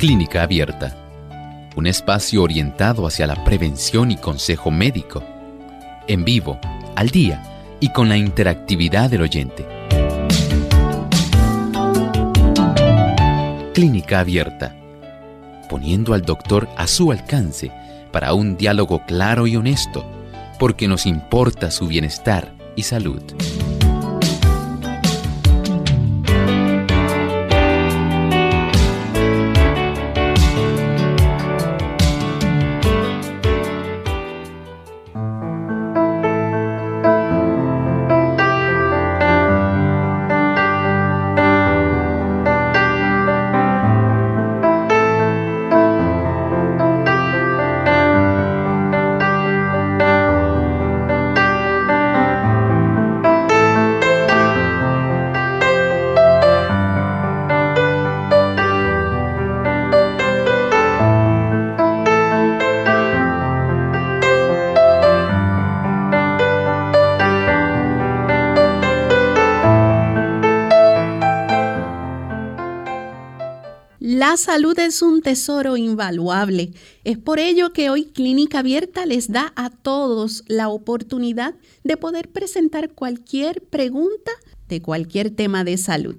Clínica Abierta, un espacio orientado hacia la prevención y consejo médico, en vivo, al día y con la interactividad del oyente. Clínica Abierta, poniendo al doctor a su alcance para un diálogo claro y honesto, porque nos importa su bienestar y salud. La salud es un tesoro invaluable. Es por ello que hoy Clínica Abierta les da a todos la oportunidad de poder presentar cualquier pregunta de cualquier tema de salud.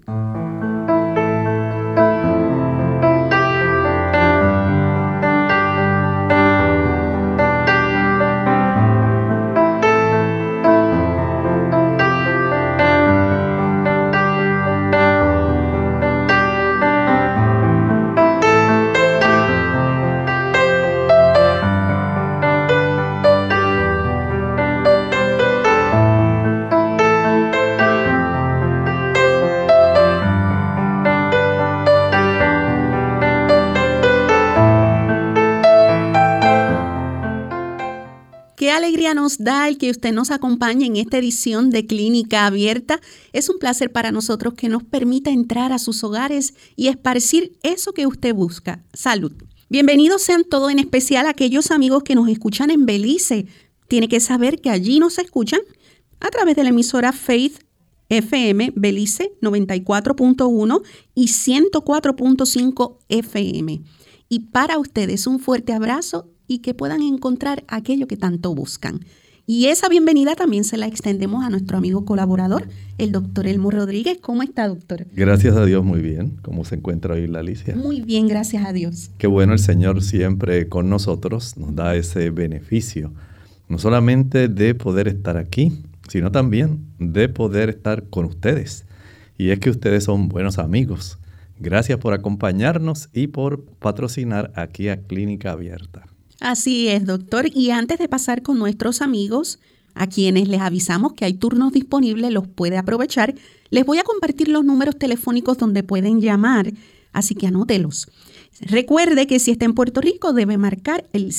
Qué alegría nos da el que usted nos acompañe en esta edición de Clínica Abierta. Es un placer para nosotros que nos permita entrar a sus hogares y esparcir eso que usted busca, salud. Bienvenidos sean todos, en especial aquellos amigos que nos escuchan en Belice. Tiene que saber que allí nos escuchan a través de la emisora Faith FM Belice 94.1 y 104.5 FM. Y para ustedes un fuerte abrazo y que puedan encontrar aquello que tanto buscan. Y esa bienvenida también se la extendemos a nuestro amigo colaborador, el doctor Elmo Rodríguez. ¿Cómo está, doctor? Gracias a Dios, muy bien. ¿Cómo se encuentra hoy la Alicia? Muy bien, gracias a Dios. Qué bueno, el Señor siempre con nosotros nos da ese beneficio, no solamente de poder estar aquí, sino también de poder estar con ustedes. Y es que ustedes son buenos amigos. Gracias por acompañarnos y por patrocinar aquí a Clínica Abierta. Así es, doctor. Y antes de pasar con nuestros amigos, a quienes les avisamos que hay turnos disponibles, los puede aprovechar, les voy a compartir los números telefónicos donde pueden llamar, así que anótelos. Recuerde que si está en Puerto Rico debe marcar el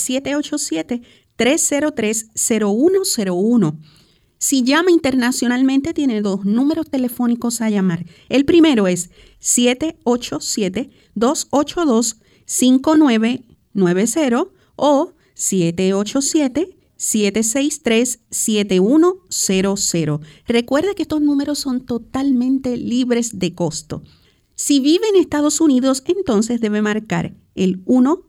787-303-0101. Si llama internacionalmente tiene dos números telefónicos a llamar. El primero es 787-282-5990 o 787-763-7100. Recuerde que estos números son totalmente libres de costo. Si vive en Estados Unidos, entonces debe marcar el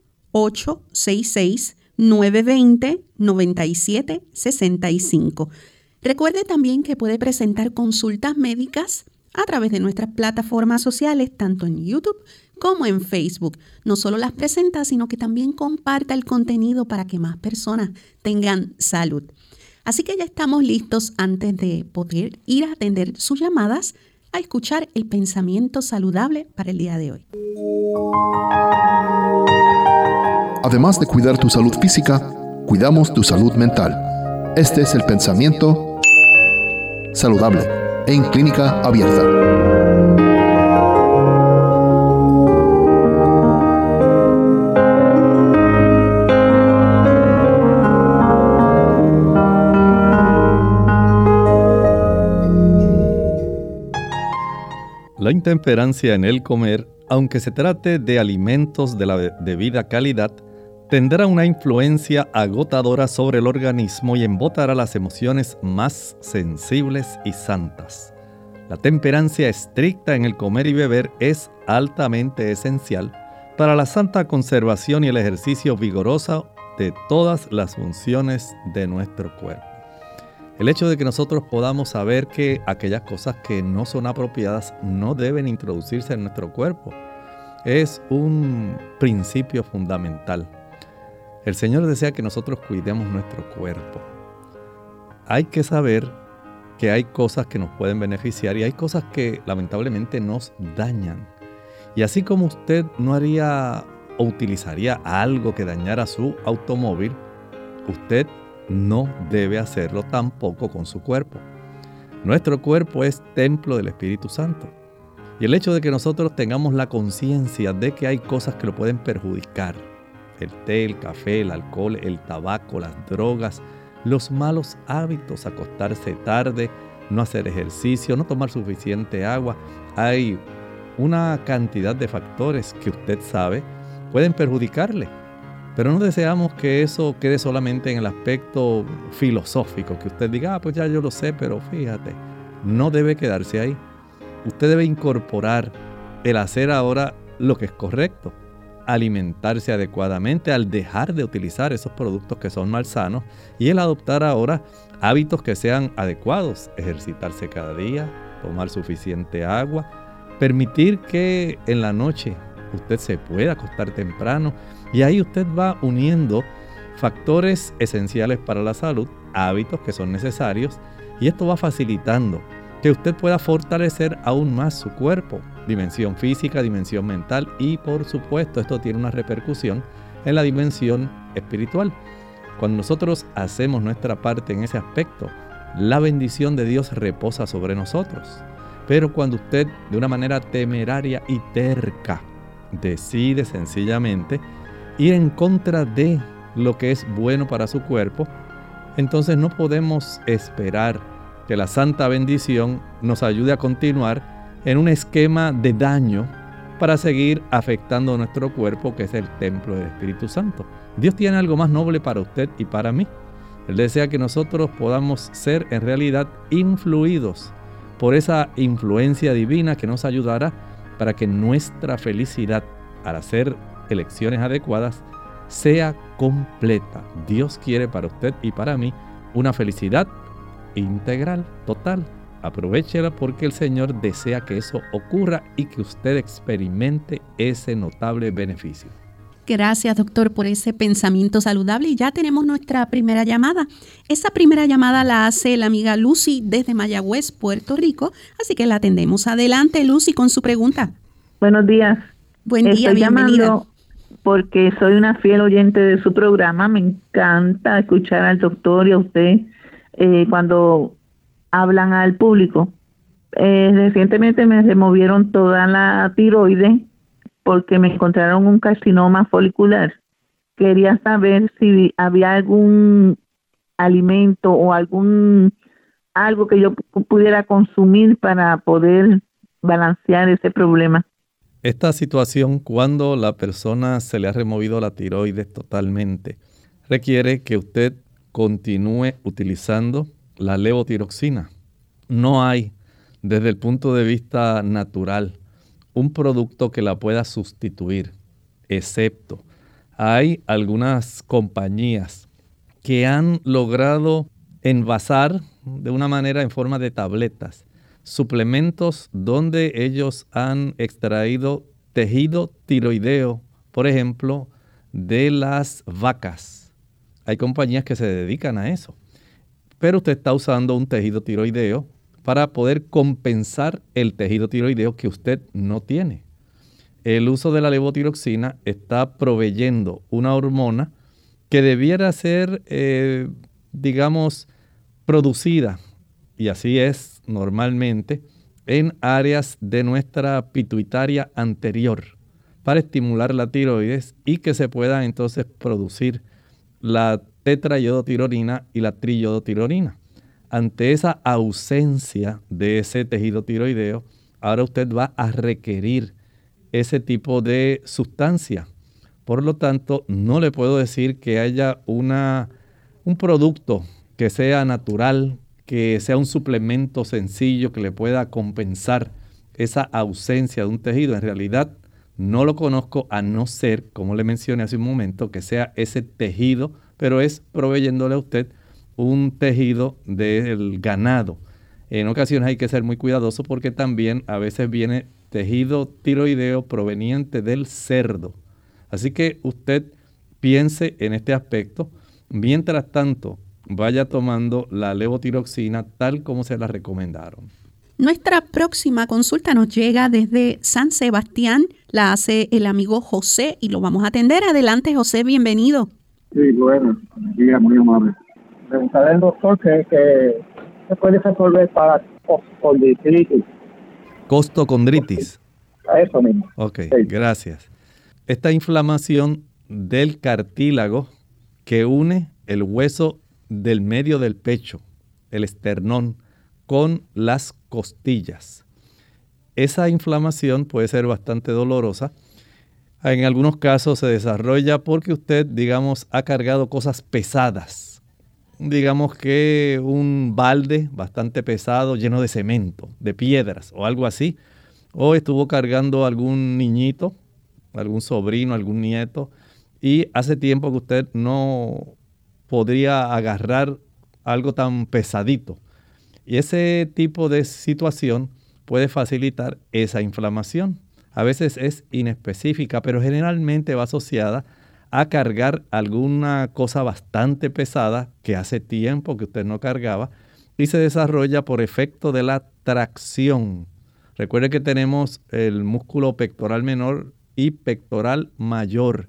1-866-920-9765. Recuerde también que puede presentar consultas médicas a través de nuestras plataformas sociales, tanto en YouTube como en Facebook. No solo las presenta, sino que también comparta el contenido para que más personas tengan salud. Así que ya estamos listos, antes de poder ir a atender sus llamadas, a escuchar el pensamiento saludable para el día de hoy. Además de cuidar tu salud física, cuidamos tu salud mental. Este es el pensamiento saludable en Clínica Abierta. La intemperancia en el comer, aunque se trate de alimentos de la debida calidad, tendrá una influencia agotadora sobre el organismo y embotará las emociones más sensibles y santas. La temperancia estricta en el comer y beber es altamente esencial para la santa conservación y el ejercicio vigoroso de todas las funciones de nuestro cuerpo. El hecho de que nosotros podamos saber que aquellas cosas que no son apropiadas no deben introducirse en nuestro cuerpo es un principio fundamental. El Señor desea que nosotros cuidemos nuestro cuerpo. Hay que saber que hay cosas que nos pueden beneficiar y hay cosas que lamentablemente nos dañan. Y así como usted no haría o utilizaría algo que dañara su automóvil, usted no debe hacerlo tampoco con su cuerpo. Nuestro cuerpo es templo del Espíritu Santo. Y el hecho de que nosotros tengamos la conciencia de que hay cosas que lo pueden perjudicar, el té, el café, el alcohol, el tabaco, las drogas, los malos hábitos, acostarse tarde, no hacer ejercicio, no tomar suficiente agua, hay una cantidad de factores que usted sabe pueden perjudicarle. Pero no deseamos que eso quede solamente en el aspecto filosófico, que usted diga, pues ya yo lo sé, pero fíjate, no debe quedarse ahí. Usted debe incorporar el hacer ahora lo que es correcto, alimentarse adecuadamente al dejar de utilizar esos productos que son malsanos y el adoptar ahora hábitos que sean adecuados, ejercitarse cada día, tomar suficiente agua, permitir que en la noche usted se pueda acostar temprano y ahí usted va uniendo factores esenciales para la salud, hábitos que son necesarios y esto va facilitando que usted pueda fortalecer aún más su cuerpo, dimensión física, dimensión mental y por supuesto esto tiene una repercusión en la dimensión espiritual. Cuando nosotros hacemos nuestra parte en ese aspecto, la bendición de Dios reposa sobre nosotros. Pero cuando usted de una manera temeraria y terca decide sencillamente ir en contra de lo que es bueno para su cuerpo, entonces no podemos esperar que la santa bendición nos ayude a continuar en un esquema de daño para seguir afectando nuestro cuerpo, que es el templo del Espíritu Santo. Dios tiene algo más noble para usted y para mí. Él desea que nosotros podamos ser en realidad influidos por esa influencia divina que nos ayudará para que nuestra felicidad al hacer elecciones adecuadas sea completa. Dios quiere para usted y para mí una felicidad integral, total. Aprovéchela porque el Señor desea que eso ocurra y que usted experimente ese notable beneficio. Gracias, doctor, por ese pensamiento saludable. Y ya tenemos nuestra primera llamada. Esa primera llamada la hace la amiga Lucy desde Mayagüez, Puerto Rico. Así que la atendemos. Adelante, Lucy, con su pregunta. Buenos días. Buen día, Estoy bienvenida. Llamando porque soy una fiel oyente de su programa. Me encanta escuchar al doctor y a usted cuando hablan al público. Recientemente me removieron toda la tiroides porque me encontraron un carcinoma folicular. Quería saber si había algún alimento o algo que yo pudiera consumir para poder balancear ese problema. Esta situación, cuando la persona se le ha removido la tiroides totalmente, requiere que usted continúe utilizando la levotiroxina. No hay, desde el punto de vista natural, un producto que la pueda sustituir, excepto hay algunas compañías que han logrado envasar de una manera en forma de tabletas suplementos donde ellos han extraído tejido tiroideo, por ejemplo, de las vacas. Hay compañías que se dedican a eso. Pero usted está usando un tejido tiroideo para poder compensar el tejido tiroideo que usted no tiene. El uso de la levotiroxina está proveyendo una hormona que debiera ser, producida, y así es normalmente, en áreas de nuestra pituitaria anterior para estimular la tiroides y que se pueda entonces producir la tetraiodotirolina y la triiodotirolina. Ante esa ausencia de ese tejido tiroideo, ahora usted va a requerir ese tipo de sustancia. Por lo tanto, no le puedo decir que haya un producto que sea natural, que sea un suplemento sencillo que le pueda compensar esa ausencia de un tejido. En realidad, No lo conozco a no ser, como le mencioné hace un momento, que sea ese tejido, pero es proveyéndole a usted un tejido del ganado. En ocasiones hay que ser muy cuidadoso porque también a veces viene tejido tiroideo proveniente del cerdo. Así que usted piense en este aspecto. Mientras tanto, vaya tomando la levotiroxina tal como se la recomendaron. Nuestra próxima consulta nos llega desde San Sebastián. La hace el amigo José y lo vamos a atender. Adelante, José, bienvenido. Sí, bueno, muy amable. Preguntarle al doctor que se puede resolver para costocondritis. Costocondritis. Eso mismo. Ok, sí. Gracias. Esta inflamación del cartílago que une el hueso del medio del pecho, el esternón, con las costillas. Esa inflamación puede ser bastante dolorosa. En algunos casos se desarrolla porque usted, digamos, ha cargado cosas pesadas. Digamos que un balde bastante pesado lleno de cemento, de piedras o algo así. O estuvo cargando algún niñito, algún sobrino, algún nieto. Y hace tiempo que usted no podría agarrar algo tan pesadito. Y ese tipo de situación puede facilitar esa inflamación. A veces es inespecífica, pero generalmente va asociada a cargar alguna cosa bastante pesada que hace tiempo que usted no cargaba y se desarrolla por efecto de la tracción. Recuerde que tenemos el músculo pectoral menor y pectoral mayor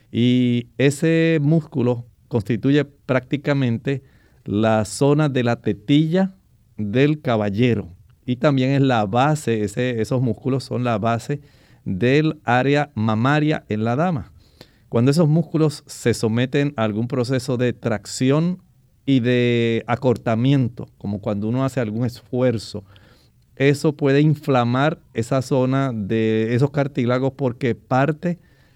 y ese músculo constituye prácticamente la zona de la tetilla del caballero y también es la base, esos músculos son la base del área mamaria en la dama. Cuando esos músculos se someten a algún proceso de tracción y de acortamiento, como cuando uno hace algún esfuerzo, eso puede inflamar esa zona de esos cartílagos porque parte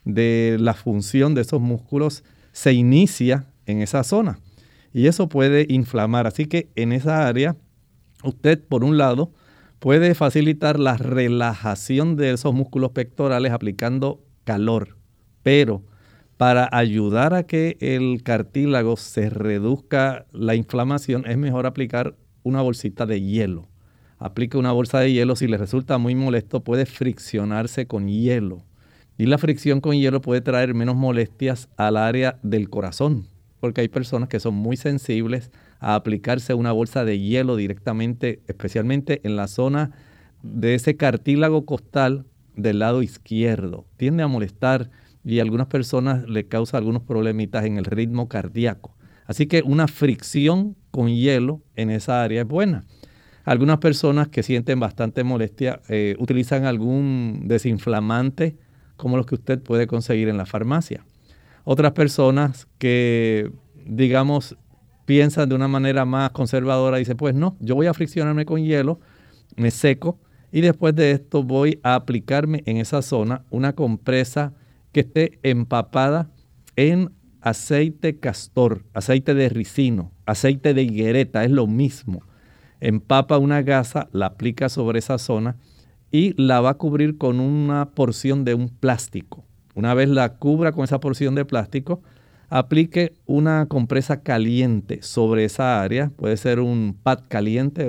de la función de esos músculos se inicia en esa zona y eso puede inflamar. Así que en esa área usted, por un lado, puede facilitar la relajación de esos músculos pectorales aplicando calor, pero para ayudar a que el cartílago se reduzca la inflamación es mejor aplicar una bolsita de hielo. Aplique una bolsa de hielo, si le resulta muy molesto puede friccionarse con hielo y la fricción con hielo puede traer menos molestias al área del corazón, porque hay personas que son muy sensibles a aplicarse una bolsa de hielo directamente, especialmente en la zona de ese cartílago costal del lado izquierdo. Tiende a molestar y a algunas personas le causa algunos problemitas en el ritmo cardíaco. Así que una fricción con hielo en esa área es buena. Algunas personas que sienten bastante molestia utilizan algún desinflamante como los que usted puede conseguir en la farmacia. Otras personas que, digamos, piensan de una manera más conservadora, dicen, pues no, yo voy a friccionarme con hielo, me seco y después de esto voy a aplicarme en esa zona una compresa que esté empapada en aceite castor, aceite de ricino, aceite de higuereta, es lo mismo. Empapa una gasa, la aplica sobre esa zona y la va a cubrir con una porción de un plástico. Una vez la cubra con esa porción de plástico, aplique una compresa caliente sobre esa área. Puede ser un pad caliente,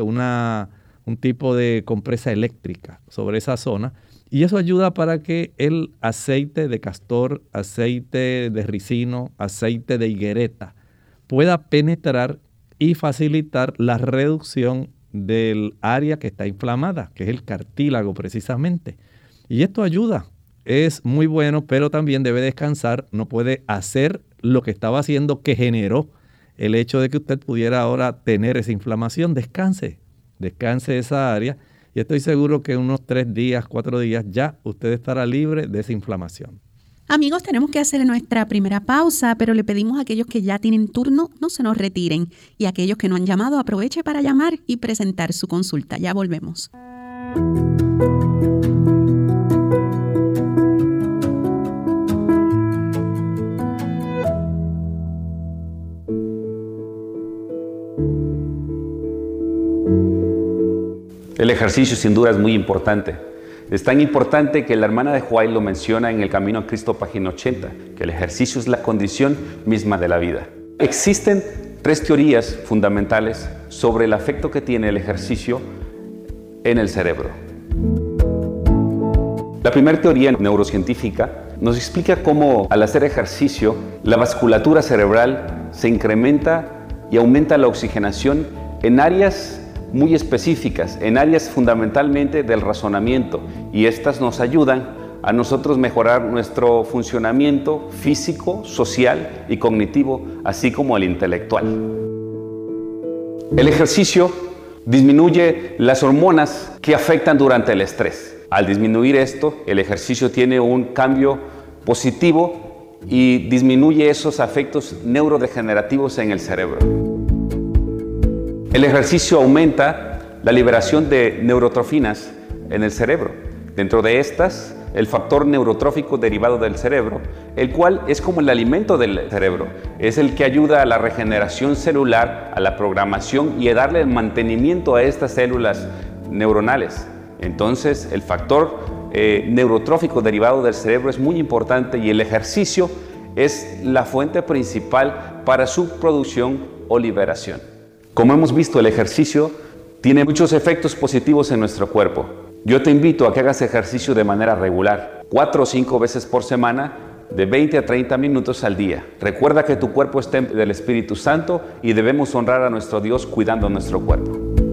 un tipo de compresa eléctrica sobre esa zona. Y eso ayuda para que el aceite de castor, aceite de ricino, aceite de higuereta pueda penetrar y facilitar la reducción del área que está inflamada, que es el cartílago precisamente. Y esto ayuda. Es muy bueno, pero también debe descansar. No puede hacer lo que estaba haciendo que generó el hecho de que usted pudiera ahora tener esa inflamación. Descanse esa área y estoy seguro que en unos 3 días, 4 días ya usted estará libre de esa inflamación. Amigos, tenemos que hacer nuestra primera pausa, pero le pedimos a aquellos que ya tienen turno no se nos retiren y a aquellos que no han llamado aproveche para llamar y presentar su consulta. Ya volvemos. El ejercicio sin duda es muy importante. Es tan importante que la hermana de White lo menciona en El Camino a Cristo, página 80, que el ejercicio es la condición misma de la vida. Existen 3 teorías fundamentales sobre el efecto que tiene el ejercicio en el cerebro. La primera teoría neurocientífica nos explica cómo al hacer ejercicio la vasculatura cerebral se incrementa y aumenta la oxigenación en áreas muy específicas, en áreas fundamentalmente del razonamiento, y estas nos ayudan a nosotros mejorar nuestro funcionamiento físico, social y cognitivo, así como el intelectual. El ejercicio disminuye las hormonas que afectan durante el estrés. Al disminuir esto, el ejercicio tiene un cambio positivo y disminuye esos efectos neurodegenerativos en el cerebro. El ejercicio aumenta la liberación de neurotrofinas en el cerebro. Dentro de estas, el factor neurotrófico derivado del cerebro, el cual es como el alimento del cerebro, es el que ayuda a la regeneración celular, a la programación y a darle el mantenimiento a estas células neuronales. Entonces, el factor neurotrófico derivado del cerebro es muy importante y el ejercicio es la fuente principal para su producción o liberación. Como hemos visto, el ejercicio tiene muchos efectos positivos en nuestro cuerpo. Yo te invito a que hagas ejercicio de manera regular, 4 o 5 veces por semana, de 20 a 30 minutos al día. Recuerda que tu cuerpo es templo del Espíritu Santo y debemos honrar a nuestro Dios cuidando nuestro cuerpo.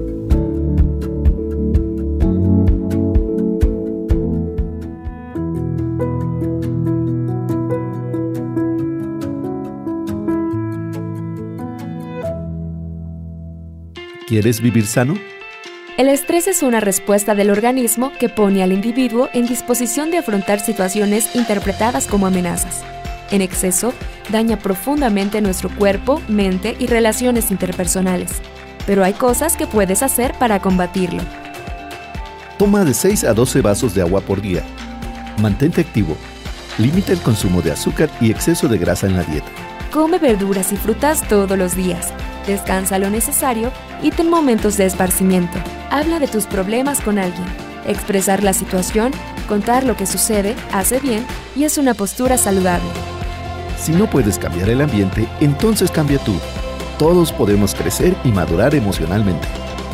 ¿Quieres vivir sano? El estrés es una respuesta del organismo que pone al individuo en disposición de afrontar situaciones interpretadas como amenazas. En exceso, daña profundamente nuestro cuerpo, mente y relaciones interpersonales. Pero hay cosas que puedes hacer para combatirlo. Toma de 6 a 12 vasos de agua por día. Mantente activo. Limita el consumo de azúcar y exceso de grasa en la dieta. Come verduras y frutas todos los días. Descansa lo necesario y ten momentos de esparcimiento. Habla de tus problemas con alguien. Expresar la situación, contar lo que sucede, hace bien y es una postura saludable. Si no puedes cambiar el ambiente, entonces cambia tú. Todos podemos crecer y madurar emocionalmente.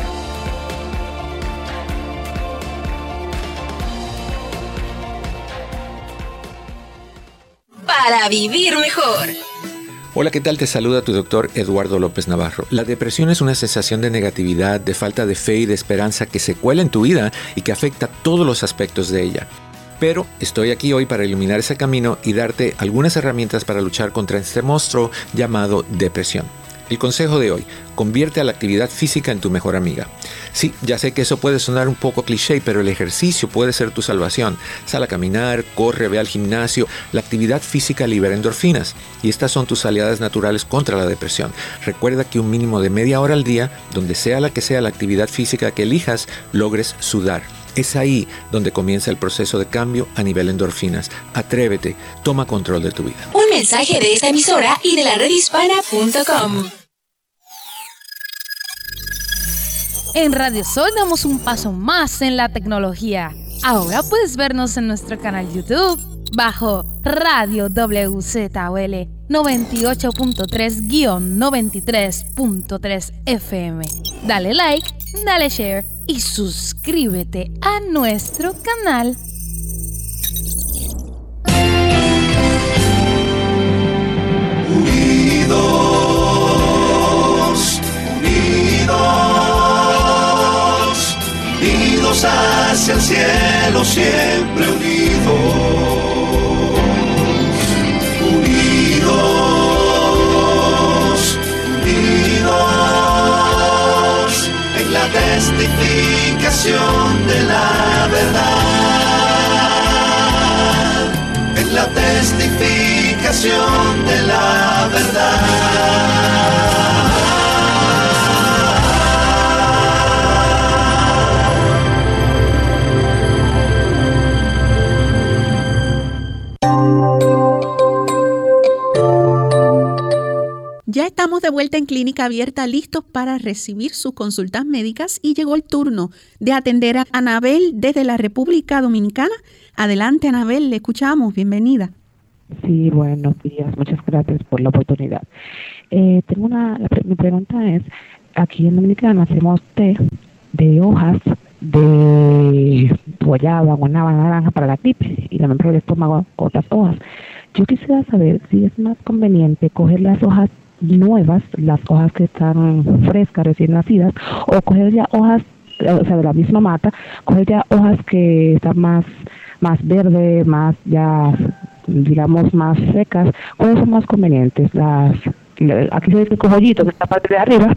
Para vivir mejor. Hola, ¿qué tal? Te saluda tu doctor Eduardo López Navarro. La depresión es una sensación de negatividad, de falta de fe y de esperanza que se cuela en tu vida y que afecta todos los aspectos de ella. Pero estoy aquí hoy para iluminar ese camino y darte algunas herramientas para luchar contra este monstruo llamado depresión. El consejo de hoy: convierte a la actividad física en tu mejor amiga. Sí, ya sé que eso puede sonar un poco cliché, pero el ejercicio puede ser tu salvación. Sal a caminar, corre, ve al gimnasio. La actividad física libera endorfinas y estas son tus aliadas naturales contra la depresión. Recuerda que un mínimo de media hora al día, donde sea la que sea la actividad física que elijas, logres sudar. Es ahí donde comienza el proceso de cambio a nivel endorfinas. Atrévete, toma control de tu vida. Un mensaje de esta emisora y de la redhispana.com. En Radio Sol damos un paso más en la tecnología. Ahora puedes vernos en nuestro canal YouTube bajo Radio WZOL 98.3-93.3 FM. Dale like, dale share y suscríbete a nuestro canal. Unidos, unidos, unidos hacia el cielo, siempre unidos, unidos, unidos, en la testificación de la verdad, en la testificación de la verdad. Ya estamos de vuelta en Clínica Abierta, listos para recibir sus consultas médicas y llegó el turno de atender a Anabel desde la República Dominicana. Adelante, Anabel, le escuchamos. Bienvenida. Sí, buenos días. Muchas gracias por la oportunidad. Mi pregunta es, aquí en Dominicana hacemos té de hojas de guayaba, guanábana, naranja para la gripe y la mejor del estómago otras hojas. Yo quisiera saber si es más conveniente coger las hojas nuevas, las hojas que están frescas, recién nacidas, o coger ya hojas, o sea, de la misma mata, coger ya hojas que están más verdes, más ya, digamos, más secas. ¿Cuáles son más convenientes? Aquí se dice el cojollito, que está parte de arriba,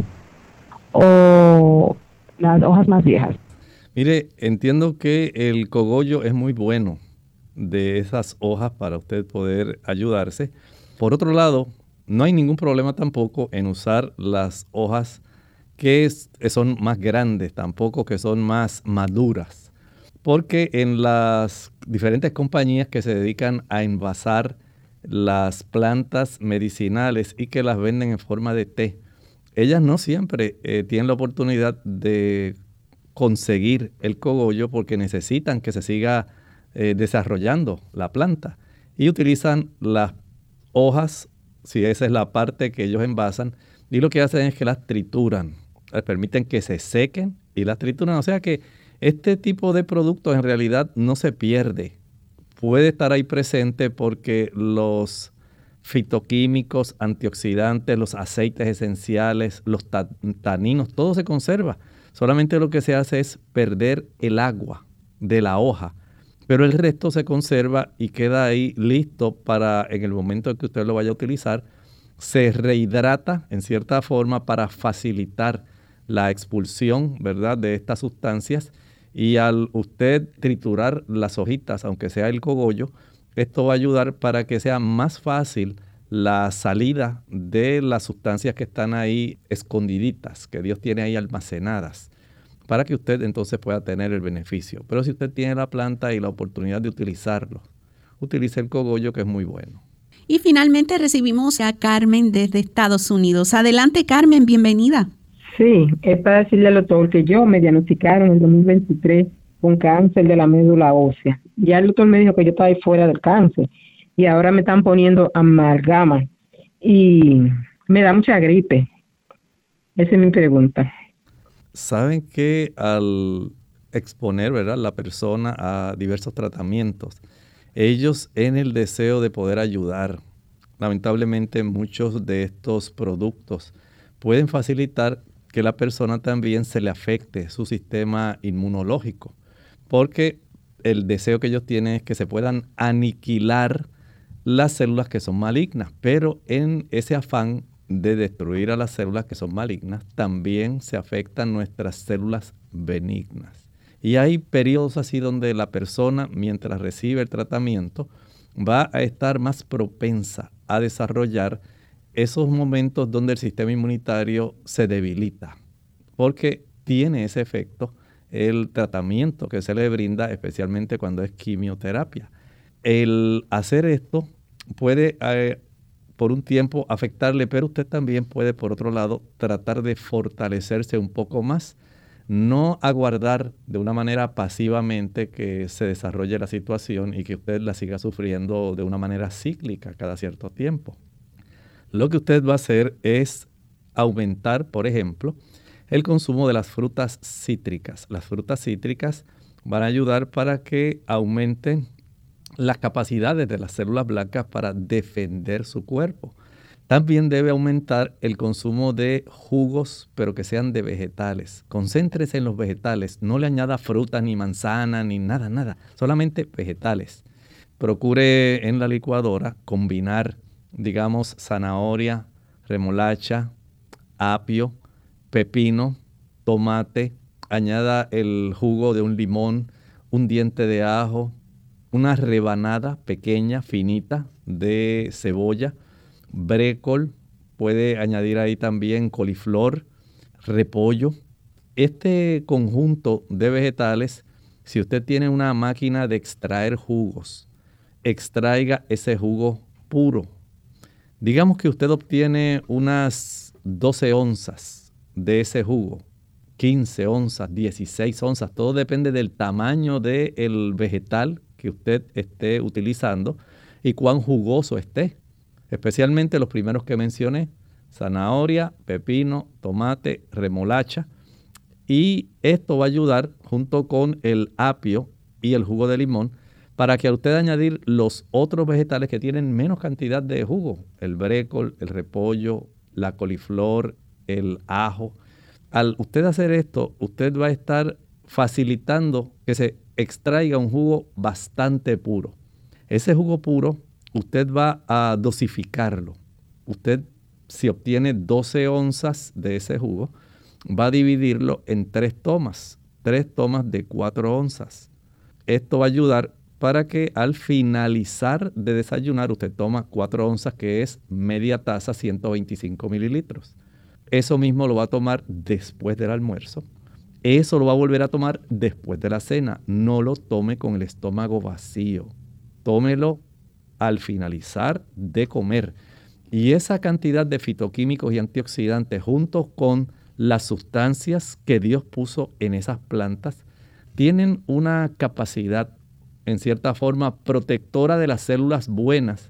o las hojas más viejas. Mire, entiendo que el cogollo es muy bueno de esas hojas para usted poder ayudarse. Por otro lado, no hay ningún problema tampoco en usar las hojas que son más grandes, tampoco que son más maduras, porque en las diferentes compañías que se dedican a envasar las plantas medicinales y que las venden en forma de té, ellas no siempre tienen la oportunidad de conseguir el cogollo porque necesitan que se siga desarrollando la planta y utilizan las hojas, si esa es la parte que ellos envasan, y lo que hacen es que las trituran, les permiten que se sequen y las trituran. O sea que este tipo de productos en realidad no se pierde, puede estar ahí presente porque los fitoquímicos, antioxidantes, los aceites esenciales, los taninos, todo se conserva. Solamente lo que se hace es perder el agua de la hoja, pero el resto se conserva y queda ahí listo para en el momento en que usted lo vaya a utilizar. Se rehidrata en cierta forma para facilitar la expulsión, ¿verdad?, de estas sustancias. Y al usted triturar las hojitas, aunque sea el cogollo, esto va a ayudar para que sea más fácil la salida de las sustancias que están ahí escondiditas, que Dios tiene ahí almacenadas, para que usted entonces pueda tener el beneficio. Pero si usted tiene la planta y la oportunidad de utilizarlo, utilice el cogollo, que es muy bueno. Y finalmente recibimos a Carmen desde Estados Unidos. Adelante, Carmen, bienvenida. Sí, es para decirle al doctor que yo me diagnosticaron en el 2023 con cáncer de la médula ósea. Ya el doctor me dijo que yo estaba ahí fuera del cáncer y ahora me están poniendo amalgama y me da mucha gripe. Esa es mi pregunta. Saben que al exponer, ¿verdad?, la persona a diversos tratamientos, ellos en el deseo de poder ayudar, lamentablemente muchos de estos productos pueden facilitar que la persona también se le afecte su sistema inmunológico, porque el deseo que ellos tienen es que se puedan aniquilar las células que son malignas, pero en ese afán de destruir a las células que son malignas, también se afectan nuestras células benignas. Y hay periodos así donde la persona, mientras recibe el tratamiento, va a estar más propensa a desarrollar esos momentos donde el sistema inmunitario se debilita, porque tiene ese efecto el tratamiento que se le brinda, especialmente cuando es quimioterapia. El hacer esto puede por un tiempo afectarle, pero usted también puede, por otro lado, tratar de fortalecerse un poco más, no aguardar de una manera pasivamente que se desarrolle la situación y que usted la siga sufriendo de una manera cíclica cada cierto tiempo. Lo que usted va a hacer es aumentar, por ejemplo, el consumo de las frutas cítricas. Las frutas cítricas van a ayudar para que aumenten las capacidades de las células blancas para defender su cuerpo. También debe aumentar el consumo de jugos, pero que sean de vegetales. Concéntrese en los vegetales, no le añada fruta, ni manzana, ni nada, solamente vegetales. Procure en la licuadora combinar, digamos, zanahoria, remolacha, apio, pepino, tomate, añada el jugo de un limón, un diente de ajo, una rebanada pequeña, finita, de cebolla, brécol, puede añadir ahí también coliflor, repollo. Este conjunto de vegetales, si usted tiene una máquina de extraer jugos, extraiga ese jugo puro. Digamos que usted obtiene unas 12 onzas de ese jugo, 15 onzas, 16 onzas, todo depende del tamaño del vegetal que usted esté utilizando y cuán jugoso esté. Especialmente los primeros que mencioné, zanahoria, pepino, tomate, remolacha. Y esto va a ayudar junto con el apio y el jugo de limón para que al usted añadir los otros vegetales que tienen menos cantidad de jugo, el brécol, el repollo, la coliflor, el ajo. Al usted hacer esto, usted va a estar facilitando que se extraiga un jugo bastante puro. Ese jugo puro, usted va a dosificarlo. Usted, si obtiene 12 onzas de ese jugo, va a dividirlo en 3 tomas de 4 onzas. Esto va a ayudar para que al finalizar de desayunar usted toma 4 onzas, que es media taza, 125 mililitros. Eso mismo lo va a tomar después del almuerzo. Eso lo va a volver a tomar después de la cena. No lo tome con el estómago vacío. Tómelo al finalizar de comer. Y esa cantidad de fitoquímicos y antioxidantes juntos con las sustancias que Dios puso en esas plantas tienen una capacidad, en cierta forma, protectora de las células buenas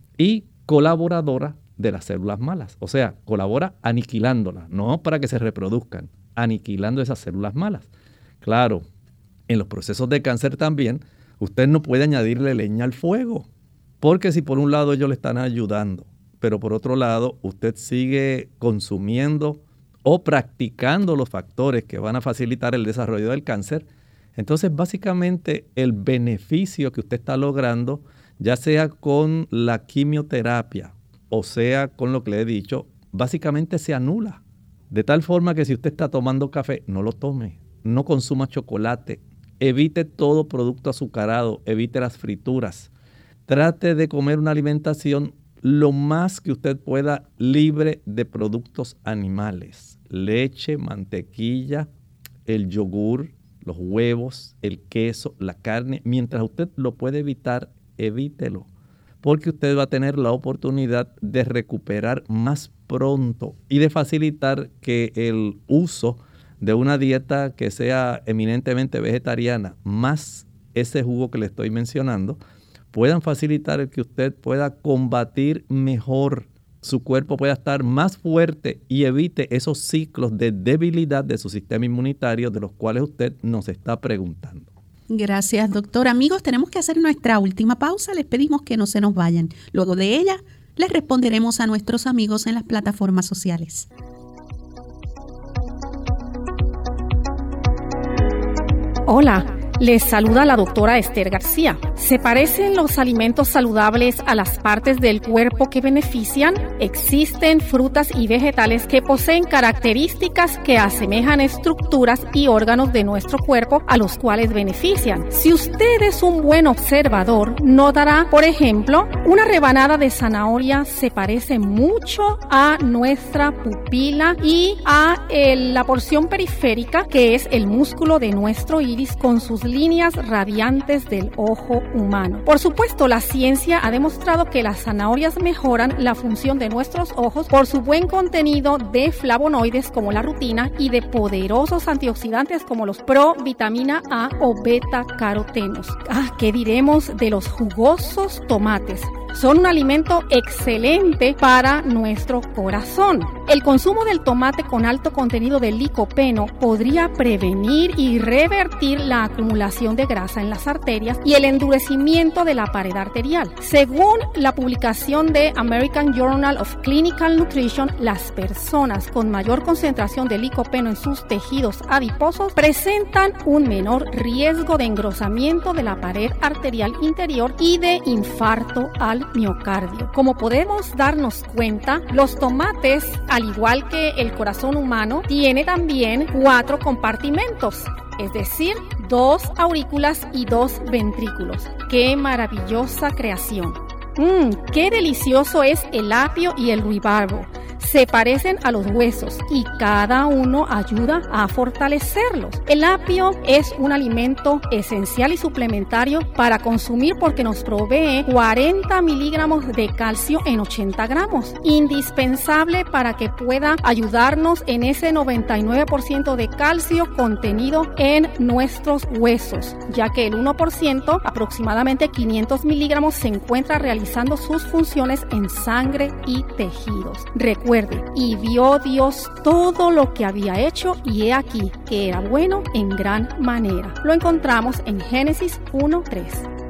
y colaboradora de las células malas. O sea, colabora aniquilándolas, no para que se reproduzcan, aniquilando esas células malas. Claro, en los procesos de cáncer también, usted no puede añadirle leña al fuego, porque si por un lado ellos le están ayudando, pero por otro lado usted sigue consumiendo o practicando los factores que van a facilitar el desarrollo del cáncer, entonces básicamente el beneficio que usted está logrando, ya sea con la quimioterapia o sea con lo que le he dicho, básicamente se anula. De tal forma que si usted está tomando café, no lo tome, no consuma chocolate, evite todo producto azucarado, evite las frituras. Trate de comer una alimentación lo más que usted pueda libre de productos animales. Leche, mantequilla, el yogur, los huevos, el queso, la carne. Mientras usted lo puede evitar, evítelo. Porque usted va a tener la oportunidad de recuperar más pronto y de facilitar que el uso de una dieta que sea eminentemente vegetariana, más ese jugo que le estoy mencionando, puedan facilitar el que usted pueda combatir mejor, su cuerpo pueda estar más fuerte y evite esos ciclos de debilidad de su sistema inmunitario de los cuales usted nos está preguntando. Gracias, doctor. Amigos, tenemos que hacer nuestra última pausa. Les pedimos que no se nos vayan. Luego de ella, les responderemos a nuestros amigos en las plataformas sociales. Hola, les saluda la doctora Esther García. ¿Se parecen los alimentos saludables a las partes del cuerpo que benefician? Existen frutas y vegetales que poseen características que asemejan estructuras y órganos de nuestro cuerpo a los cuales benefician. Si usted es un buen observador, notará, por ejemplo, una rebanada de zanahoria se parece mucho a nuestra pupila y a la porción periférica, que es el músculo de nuestro iris con sus líneas radiantes del ojo humano. Por supuesto, la ciencia ha demostrado que las zanahorias mejoran la función de nuestros ojos por su buen contenido de flavonoides como la rutina y de poderosos antioxidantes como los provitamina A o beta-carotenos. ¿Qué diremos de los jugosos tomates? Son un alimento excelente para nuestro corazón. El consumo del tomate con alto contenido de licopeno podría prevenir y revertir la acumulación de grasa en las arterias y el endurecimiento de la pared arterial. Según la publicación de American Journal of Clinical Nutrition, las personas con mayor concentración de licopeno en sus tejidos adiposos presentan un menor riesgo de engrosamiento de la pared arterial interior y de infarto al miocardio. Como podemos darnos cuenta, los tomates, al igual que el corazón humano, tiene también 4 compartimentos, es decir, 2 aurículas y 2 ventrículos. ¡Qué maravillosa creación! ¡Qué delicioso es el apio y el ruibarbo! se parecen a los huesos y cada uno ayuda a fortalecerlos. El apio es un alimento esencial y suplementario para consumir porque nos provee 40 miligramos de calcio en 80 gramos, indispensable para que pueda ayudarnos en ese 99% de calcio contenido en nuestros huesos, ya que el 1%, aproximadamente 500 miligramos, se encuentra realizando sus funciones en sangre y tejidos. Recuerde, y vio Dios todo lo que había hecho y he aquí que era bueno en gran manera. Lo encontramos en Génesis 1:3.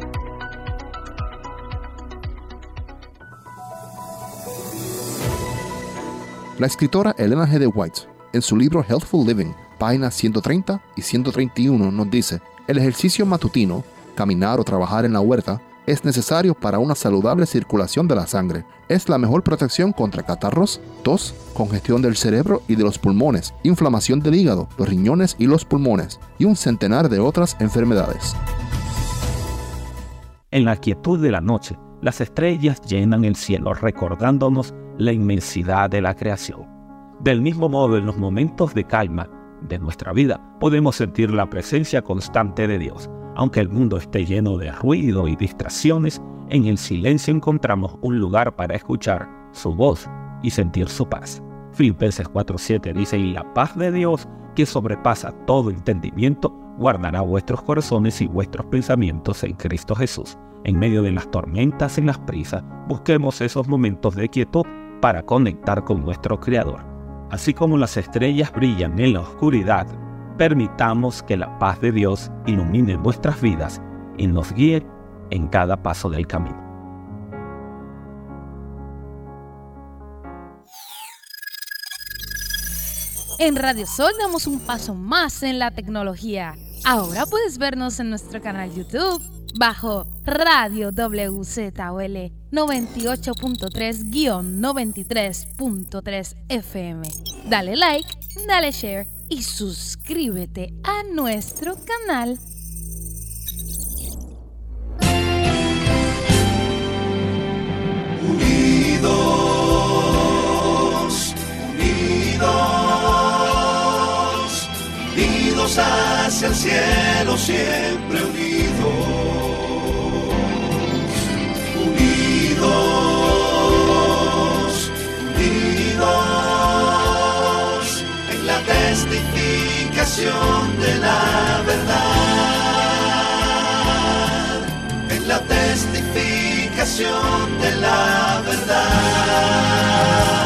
La escritora Elena G. de White, en su libro Healthful Living, páginas 130 y 131, nos dice: el ejercicio matutino, caminar o trabajar en la huerta, es necesario para una saludable circulación de la sangre. Es la mejor protección contra catarros, tos, congestión del cerebro y de los pulmones, inflamación del hígado, los riñones y los pulmones, y un centenar de otras enfermedades. En la quietud de la noche, las estrellas llenan el cielo recordándonos la inmensidad de la creación. Del mismo modo, en los momentos de calma de nuestra vida, podemos sentir la presencia constante de Dios. Aunque el mundo esté lleno de ruido y distracciones, en el silencio encontramos un lugar para escuchar su voz y sentir su paz. Filipenses 4:7 dice: y la paz de Dios, que sobrepasa todo entendimiento, guardará vuestros corazones y vuestros pensamientos en Cristo Jesús. En medio de las tormentas y las prisas, busquemos esos momentos de quietud para conectar con nuestro Creador. Así como las estrellas brillan en la oscuridad, permitamos que la paz de Dios ilumine nuestras vidas y nos guíe en cada paso del camino. En Radio Sol damos un paso más en la tecnología. Ahora puedes vernos en nuestro canal YouTube bajo Radio WZOL 98.3-93.3 FM. Dale like, dale share y suscríbete a nuestro canal. Unidos, unidos, unidos hacia el cielo, siempre unidos. Unidos, unidos, en la testificación de la verdad, en la testificación de la verdad.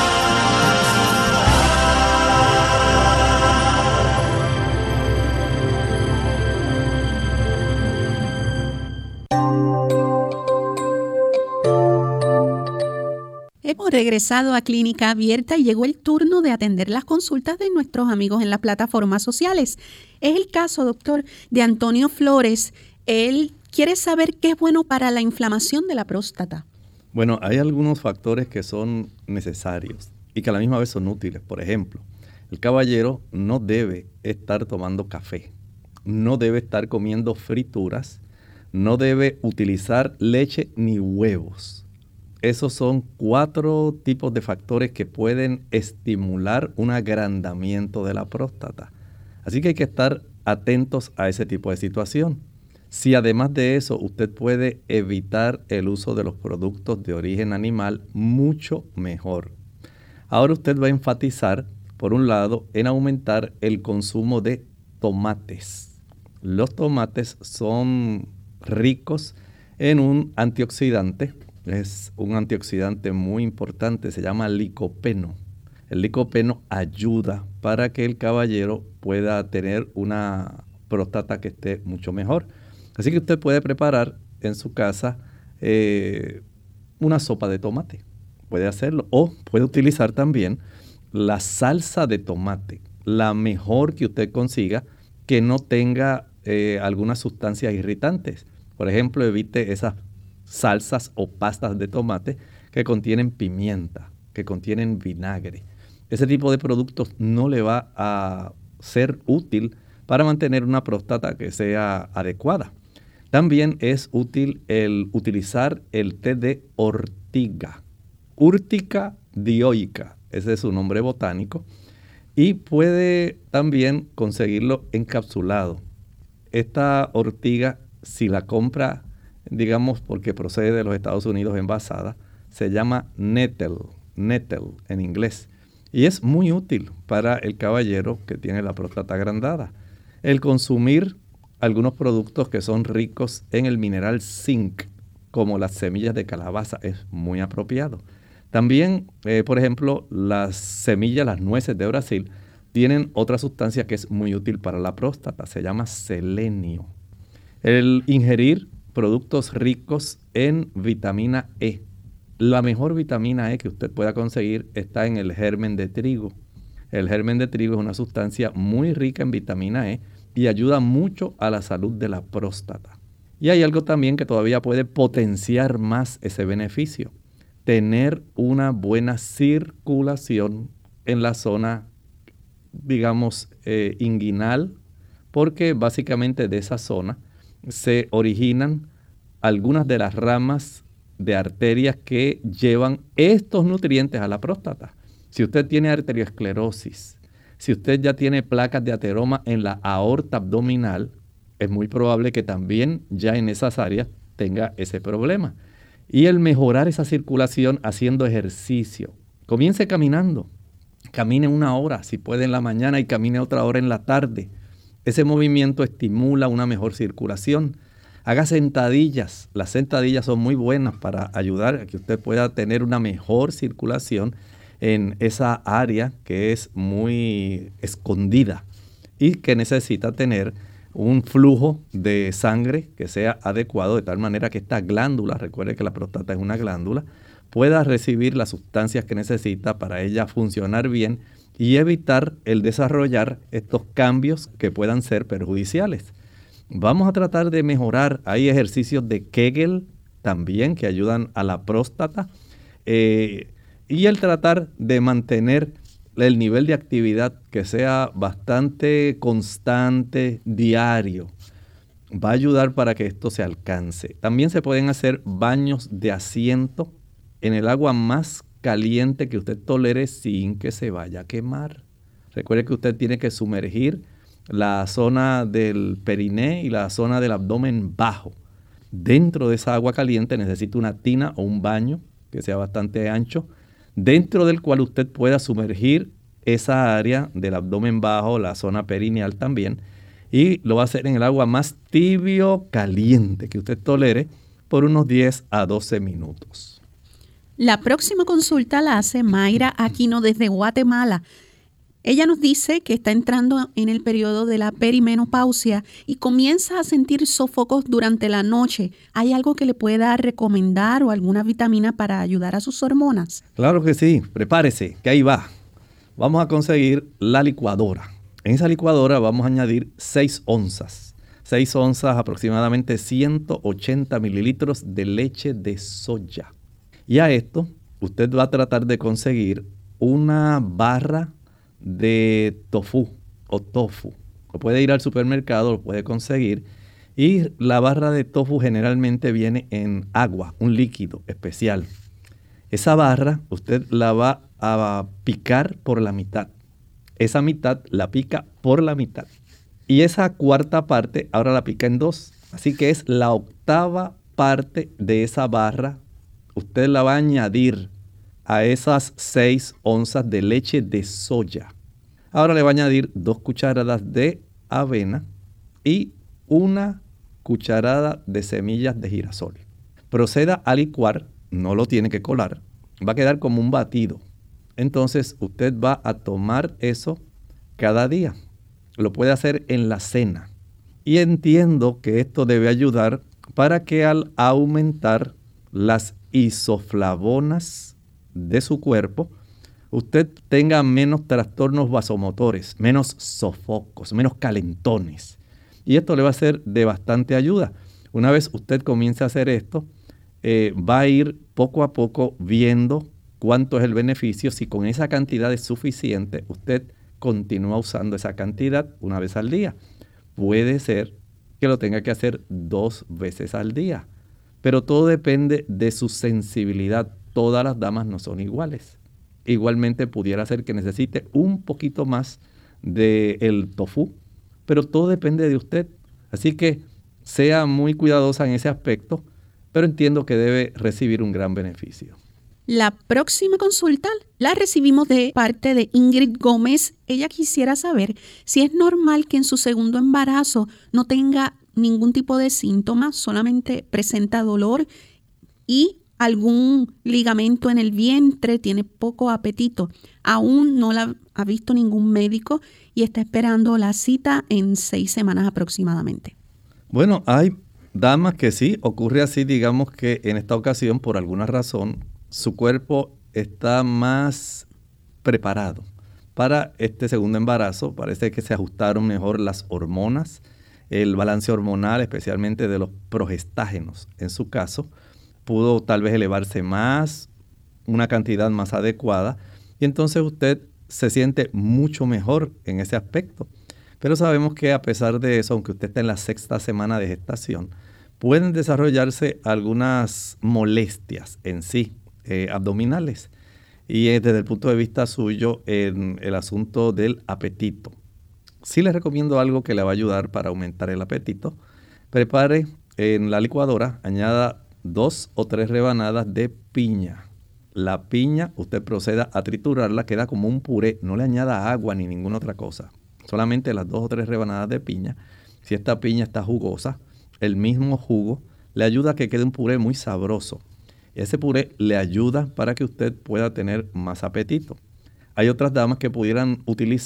Hemos regresado a Clínica Abierta y llegó el turno de atender las consultas de nuestros amigos en las plataformas sociales. Es el caso, doctor, de Antonio Flores. Él quiere saber qué es bueno para la inflamación de la próstata. Bueno, hay algunos factores que son necesarios y que a la misma vez son útiles. Por ejemplo, el caballero no debe estar tomando café, no debe estar comiendo frituras, no debe utilizar leche ni huevos. Esos son 4 tipos de factores que pueden estimular un agrandamiento de la próstata. Así que hay que estar atentos a ese tipo de situación. Si además de eso usted puede evitar el uso de los productos de origen animal, mucho mejor. Ahora usted va a enfatizar, por un lado, en aumentar el consumo de tomates. Los tomates son ricos en un antioxidante. Es un antioxidante muy importante, se llama licopeno. El licopeno ayuda para que el caballero pueda tener una próstata que esté mucho mejor. Así que usted puede preparar en su casa una sopa de tomate. Puede hacerlo. O puede utilizar también la salsa de tomate, la mejor que usted consiga, que no tenga algunas sustancias irritantes. Por ejemplo, evite esas salsas o pastas de tomate que contienen pimienta, que contienen vinagre. Ese tipo de productos no le va a ser útil para mantener una próstata que sea adecuada. También es útil el utilizar el té de ortiga. Úrtica dioica, ese es su nombre botánico, y puede también conseguirlo encapsulado. Esta ortiga, si la compra, digamos, porque procede de los Estados Unidos envasada, se llama nettle en inglés, y es muy útil para el caballero que tiene la próstata agrandada. El consumir algunos productos que son ricos en el mineral zinc, como las semillas de calabaza, es muy apropiado. También, por ejemplo, las semillas, las nueces de Brasil, tienen otra sustancia que es muy útil para la próstata, se llama selenio. El ingerir productos ricos en vitamina E. La mejor vitamina E que usted pueda conseguir está en el germen de trigo. El germen de trigo es una sustancia muy rica en vitamina E y ayuda mucho a la salud de la próstata. Y hay algo también que todavía puede potenciar más ese beneficio. Tener una buena circulación en la zona, digamos, inguinal, porque básicamente de esa zona se originan algunas de las ramas de arterias que llevan estos nutrientes a la próstata. Si usted tiene arteriosclerosis, si usted ya tiene placas de ateroma en la aorta abdominal, es muy probable que también ya en esas áreas tenga ese problema. Y el mejorar esa circulación haciendo ejercicio. Comience caminando. Camine 1 hora, si puede en la mañana, y camine otra hora en la tarde. Ese movimiento estimula una mejor circulación. Haga sentadillas. Las sentadillas son muy buenas para ayudar a que usted pueda tener una mejor circulación en esa área que es muy escondida y que necesita tener un flujo de sangre que sea adecuado, de tal manera que esta glándula, recuerde que la próstata es una glándula, pueda recibir las sustancias que necesita para ella funcionar bien y evitar el desarrollar estos cambios que puedan ser perjudiciales. Vamos a tratar de mejorar. Hay ejercicios de Kegel también que ayudan a la próstata, y el tratar de mantener el nivel de actividad que sea bastante constante, diario, va a ayudar para que esto se alcance. También se pueden hacer baños de asiento en el agua más caliente que usted tolere sin que se vaya a quemar. Recuerde que usted tiene que sumergir la zona del periné y la zona del abdomen bajo. Dentro de esa agua caliente necesita una tina o un baño que sea bastante ancho, dentro del cual usted pueda sumergir esa área del abdomen bajo, la zona perineal también, y lo va a hacer en el agua más tibio caliente que usted tolere por unos 10 a 12 minutos. La próxima consulta la hace Mayra Aquino desde Guatemala. Ella nos dice que está entrando en el periodo de la perimenopausia y comienza a sentir sofocos durante la noche. ¿Hay algo que le pueda recomendar o alguna vitamina para ayudar a sus hormonas? Claro que sí, prepárese, que ahí va. Vamos a conseguir la licuadora. En esa licuadora vamos a añadir 6 onzas. 6 onzas, aproximadamente 180 mililitros de leche de soya. Y a esto usted va a tratar de conseguir una barra de tofu o tofu. Lo puede ir al supermercado, lo puede conseguir. Y la barra de tofu generalmente viene en agua, un líquido especial. Esa barra usted la va a picar por la mitad. Esa mitad la pica por la mitad. Y esa cuarta parte ahora la pica en 2. Así que es la octava parte de esa barra. Usted la va a añadir a esas 6 onzas de leche de soya. Ahora le va a añadir 2 cucharadas de avena y 1 cucharada de semillas de girasol. Proceda a licuar, no lo tiene que colar, va a quedar como un batido. Entonces usted va a tomar eso cada día. Lo puede hacer en la cena. Y entiendo que esto debe ayudar para que al aumentar las isoflavonas de su cuerpo, usted tenga menos trastornos vasomotores, menos sofocos, menos calentones. Y esto le va a ser de bastante ayuda. Una vez usted comience a hacer esto, va a ir poco a poco viendo cuánto es el beneficio. Si con esa cantidad es suficiente, usted continúa usando esa cantidad una vez al día. Puede ser que lo tenga que hacer 2 veces al día. Pero todo depende de su sensibilidad. Todas las damas no son iguales. igualmente pudiera ser que necesite un poquito más del tofu, pero todo depende de usted. Así que sea muy cuidadosa en ese aspecto, pero entiendo que debe recibir un gran beneficio. La próxima consulta la recibimos de parte de Ingrid Gómez. Ella quisiera saber si es normal que en su segundo embarazo no tenga ningún tipo de síntomas, solamente presenta dolor y algún ligamento en el vientre, tiene poco apetito. Aún no la ha visto ningún médico y está esperando la cita en 6 semanas aproximadamente. Bueno, hay damas que sí, ocurre así, digamos que en esta ocasión, por alguna razón, su cuerpo está más preparado para este segundo embarazo. Parece que se ajustaron mejor las hormonas, el balance hormonal, especialmente de los progestágenos. En su caso, pudo tal vez elevarse más, una cantidad más adecuada, y entonces usted se siente mucho mejor en ese aspecto. Pero sabemos que a pesar de eso, aunque usted esté en la 6ª semana de gestación, pueden desarrollarse algunas molestias en sí, abdominales. Y desde el punto de vista suyo, en el asunto del apetito. Sí les recomiendo algo que le va a ayudar para aumentar el apetito. Prepare en la licuadora, añada 2 o 3 rebanadas de piña. La piña, usted proceda a triturarla, queda como un puré. No le añada agua ni ninguna otra cosa. Solamente las 2 o 3 rebanadas de piña. Si esta piña está jugosa, el mismo jugo le ayuda a que quede un puré muy sabroso. Ese puré le ayuda para que usted pueda tener más apetito. Hay otras damas que pudieran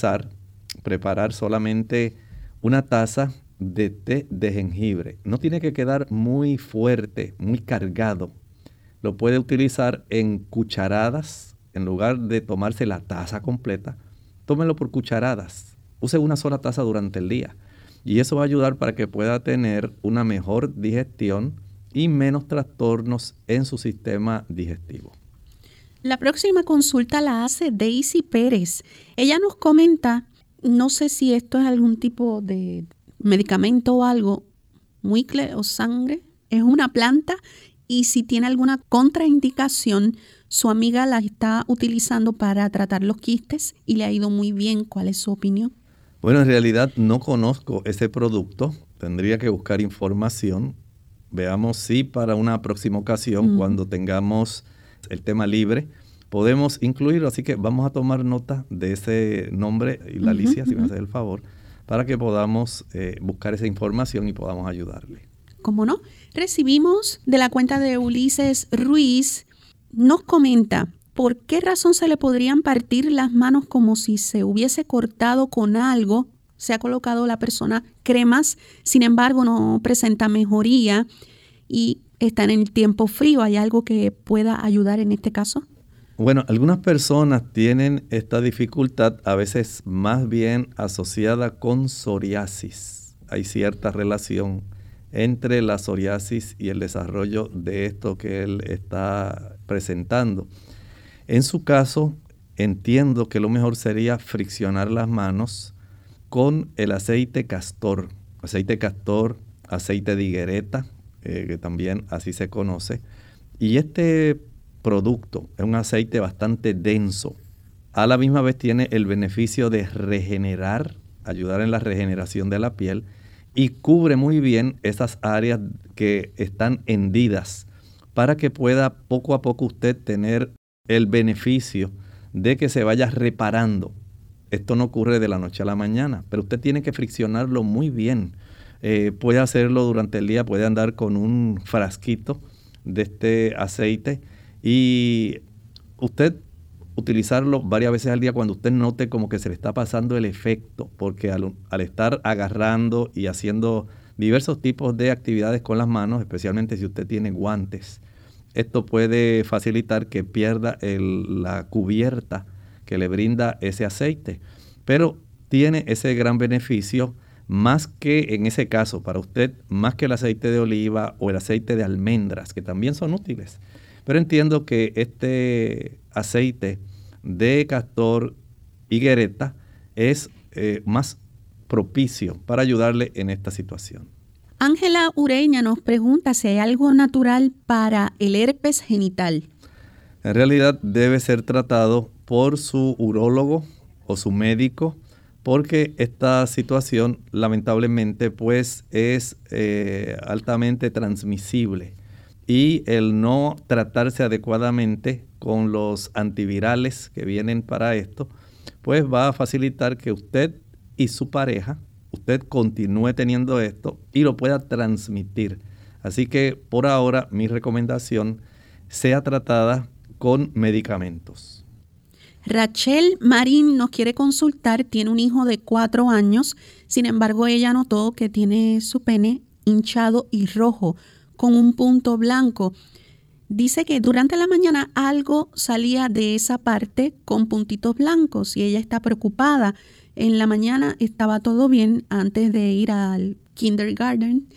preparar solamente una taza de té de jengibre. No tiene que quedar muy fuerte, muy cargado. Lo puede utilizar en cucharadas. En lugar de tomarse la taza completa, tómelo por cucharadas. Use una sola taza durante el día. Y eso va a ayudar para que pueda tener una mejor digestión y menos trastornos en su sistema digestivo. La próxima consulta la hace Daisy Pérez. Ella nos comenta, no sé si esto es algún tipo de medicamento o algo, muicle o sangre, es una planta, y si tiene alguna contraindicación, su amiga la está utilizando para tratar los quistes y le ha ido muy bien. ¿Cuál es su opinión? Bueno, en realidad no conozco ese producto, tendría que buscar información. Veamos si para una próxima ocasión, cuando tengamos el tema libre, podemos incluirlo. Así que vamos a tomar nota de ese nombre, y la Alicia, si me hace el favor, para que podamos buscar esa información y podamos ayudarle. ¿Cómo no? Recibimos de la cuenta de Ulises Ruiz, nos comenta, ¿por qué razón se le podrían partir las manos como si se hubiese cortado con algo? Se ha colocado la persona cremas, sin embargo no presenta mejoría y está en el tiempo frío. ¿Hay algo que pueda ayudar en este caso? Bueno, algunas personas tienen esta dificultad a veces más bien asociada con psoriasis. Hay cierta relación entre la psoriasis y el desarrollo de esto que él está presentando. En su caso, entiendo que lo mejor sería friccionar las manos con el aceite castor, aceite de higuereta, que también así se conoce. Y este producto es un aceite bastante denso. A la misma vez tiene el beneficio de regenerar, ayudar en la regeneración de la piel, y cubre muy bien esas áreas que están hendidas para que pueda poco a poco usted tener el beneficio de que se vaya reparando. Esto no ocurre de la noche a la mañana, pero usted tiene que friccionarlo muy bien. Puede hacerlo durante el día, puede andar con un frasquito de este aceite y usted utilizarlo varias veces al día cuando usted note como que se le está pasando el efecto, porque al estar agarrando y haciendo diversos tipos de actividades con las manos, especialmente si usted tiene guantes, esto puede facilitar que pierda la cubierta que le brinda ese aceite, pero tiene ese gran beneficio, más que en ese caso para usted, más que el aceite de oliva o el aceite de almendras, que también son útiles. Pero entiendo que este aceite de castor higuereta es más propicio para ayudarle en esta situación. Ángela Ureña nos pregunta si hay algo natural para el herpes genital. En realidad debe ser tratado por su urólogo o su médico, porque esta situación lamentablemente pues es altamente transmisible, y el no tratarse adecuadamente con los antivirales que vienen para esto, pues va a facilitar que usted y su pareja, usted continúe teniendo esto y lo pueda transmitir. Así que por ahora mi recomendación sea tratada con medicamentos. Rachel Marín nos quiere consultar, tiene un hijo de 4 años, sin embargo ella notó que tiene su pene hinchado y rojo con un punto blanco. Dice que durante la mañana algo salía de esa parte con puntitos blancos y ella está preocupada. En la mañana estaba todo bien antes de ir al kindergarten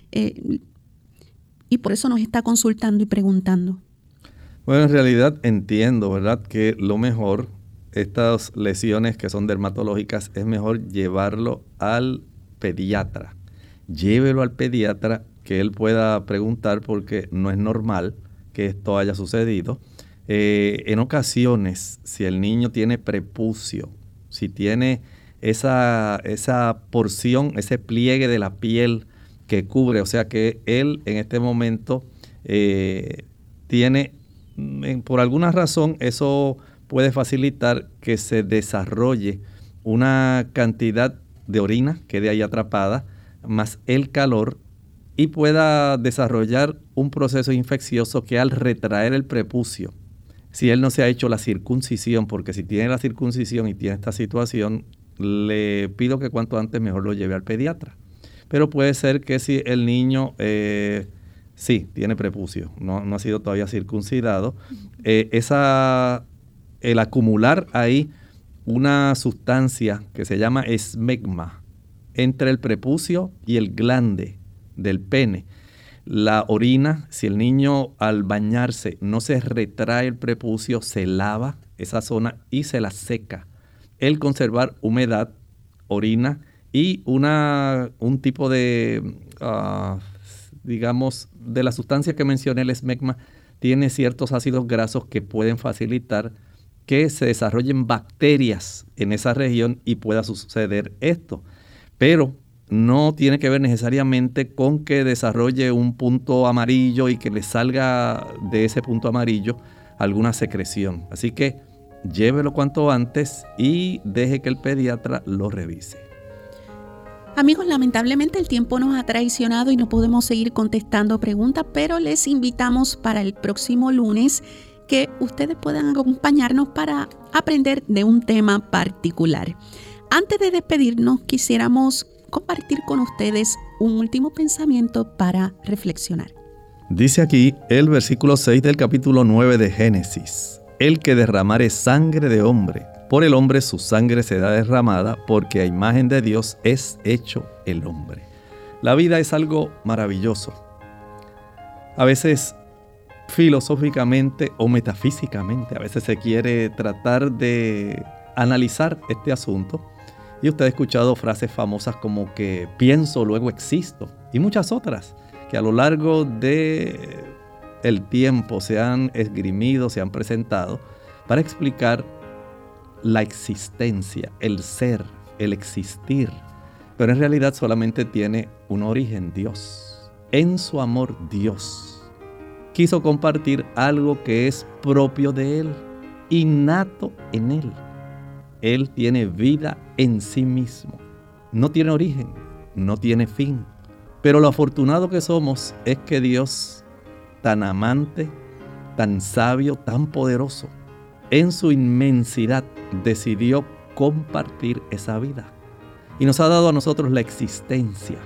y por eso nos está consultando y preguntando. Bueno, en realidad entiendo, ¿verdad?, que lo mejor, estas lesiones que son dermatológicas, es mejor llevarlo al pediatra. Llévelo al pediatra, que él pueda preguntar, porque no es normal que esto haya sucedido. En ocasiones, si el niño tiene prepucio, si tiene esa porción, ese pliegue de la piel que cubre, o sea que él en este momento tiene, por alguna razón, eso puede facilitar que se desarrolle una cantidad de orina, quede ahí atrapada, más el calor, y pueda desarrollar un proceso infeccioso que al retraer el prepucio, si él no se ha hecho la circuncisión, porque si tiene la circuncisión y tiene esta situación, le pido que cuanto antes mejor lo lleve al pediatra. Pero puede ser que si el niño sí tiene prepucio, no ha sido todavía circuncidado, el acumular ahí una sustancia que se llama esmegma entre el prepucio y el glande del pene. La orina, si el niño al bañarse no se retrae el prepucio, se lava esa zona y se la seca. El conservar humedad, orina y un tipo de, digamos, de la sustancia que mencioné, el esmegma, tiene ciertos ácidos grasos que pueden facilitar que se desarrollen bacterias en esa región y pueda suceder esto. Pero no tiene que ver necesariamente con que desarrolle un punto amarillo y que le salga de ese punto amarillo alguna secreción. Así que llévelo cuanto antes y deje que el pediatra lo revise. Amigos, lamentablemente el tiempo nos ha traicionado y no podemos seguir contestando preguntas, pero les invitamos para el próximo lunes que ustedes puedan acompañarnos para aprender de un tema particular. Antes de despedirnos, quisiéramos compartir con ustedes un último pensamiento para reflexionar. Dice aquí el versículo 6 del capítulo 9 de Génesis: el que derramare sangre de hombre, por el hombre su sangre será derramada, porque a imagen de Dios es hecho el hombre. La vida es algo maravilloso. A veces filosóficamente o metafísicamente, a veces se quiere tratar de analizar este asunto. Y usted ha escuchado frases famosas como que pienso, luego existo, y muchas otras que a lo largo de el tiempo se han esgrimido, se han presentado para explicar la existencia, el ser, el existir. Pero en realidad solamente tiene un origen: Dios. En su amor, Dios quiso compartir algo que es propio de Él, innato en Él. Él tiene vida en sí mismo. No tiene origen, no tiene fin. Pero lo afortunado que somos es que Dios, tan amante, tan sabio, tan poderoso, en su inmensidad decidió compartir esa vida. Y nos ha dado a nosotros la existencia.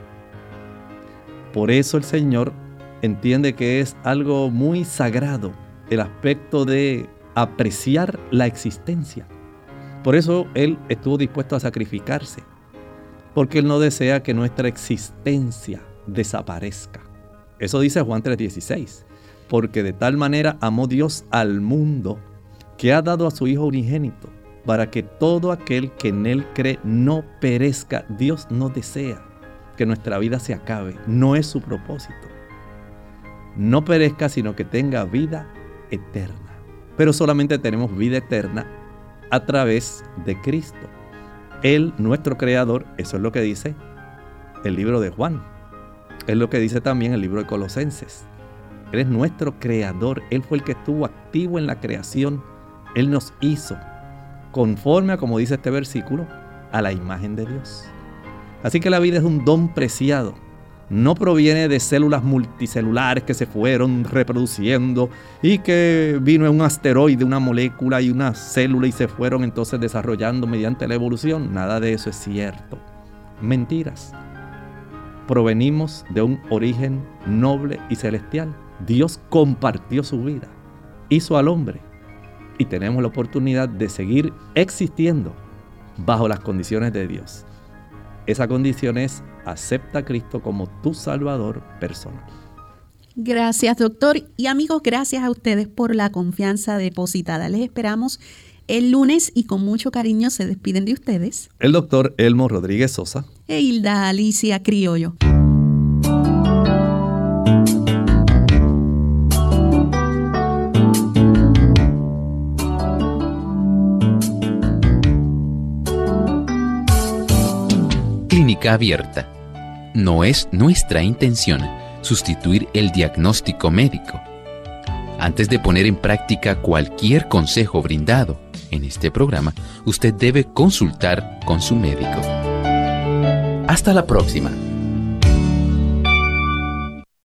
Por eso el Señor entiende que es algo muy sagrado el aspecto de apreciar la existencia. Por eso Él estuvo dispuesto a sacrificarse, porque Él no desea que nuestra existencia desaparezca. Eso dice Juan 3:16, porque de tal manera amó Dios al mundo que ha dado a su Hijo unigénito, para que todo aquel que en Él cree no perezca. Dios no desea que nuestra vida se acabe, no es su propósito. No perezca, sino que tenga vida eterna. Pero solamente tenemos vida eterna a través de Cristo. Él, nuestro creador, eso es lo que dice el libro de Juan. Es lo que dice también el libro de Colosenses. Él es nuestro creador. Él fue el que estuvo activo en la creación. Él nos hizo, conforme a como dice este versículo, a la imagen de Dios. Así que la vida es un don preciado. No proviene de células multicelulares que se fueron reproduciendo y que vino en un asteroide, una molécula y una célula y se fueron entonces desarrollando mediante la evolución. Nada de eso es cierto. Mentiras. Provenimos de un origen noble y celestial. Dios compartió su vida, hizo al hombre y tenemos la oportunidad de seguir existiendo bajo las condiciones de Dios. Esa condición es: acepta a Cristo como tu Salvador personal. Gracias, doctor. Y amigos, gracias a ustedes por la confianza depositada. Les esperamos el lunes y con mucho cariño se despiden de ustedes el doctor Elmo Rodríguez Sosa e Hilda Alicia Criollo. Clínica Abierta. No es nuestra intención sustituir el diagnóstico médico. Antes de poner en práctica cualquier consejo brindado en este programa, usted debe consultar con su médico. Hasta la próxima.